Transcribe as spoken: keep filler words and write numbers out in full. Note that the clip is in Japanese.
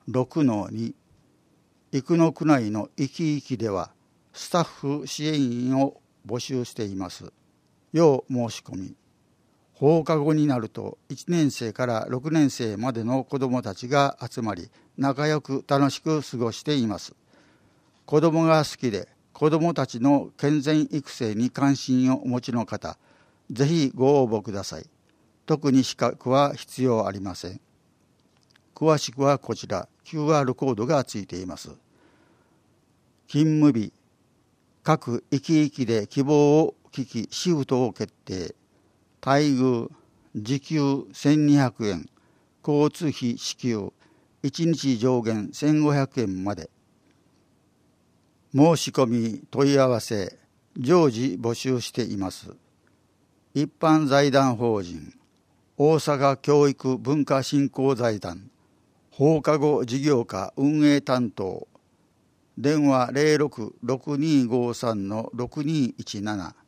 ろくのに、生野区内のいきいきではスタッフ支援員を募集しています。要申し込み。放課後になるといちねん生からろくねん生までの子どもたちが集まり、仲良く楽しく過ごしています。子どもが好きで子どもたちの健全育成に関心をお持ちの方、ぜひご応募ください。特に資格は必要ありません。詳しくはこちら キューアール コードがついています。勤務日、各いきいきで希望を聞きシフトを決定。待遇、時給せんにひゃくえん、交通費支給、いちにち上限せんごひゃくえんまで。申し込み、問い合わせ、常時募集しています。一般財団法人、大阪教育文化振興財団、放課後事業課運営担当、電話 ゼロろく ろくにーごーさん ろくにーいちなな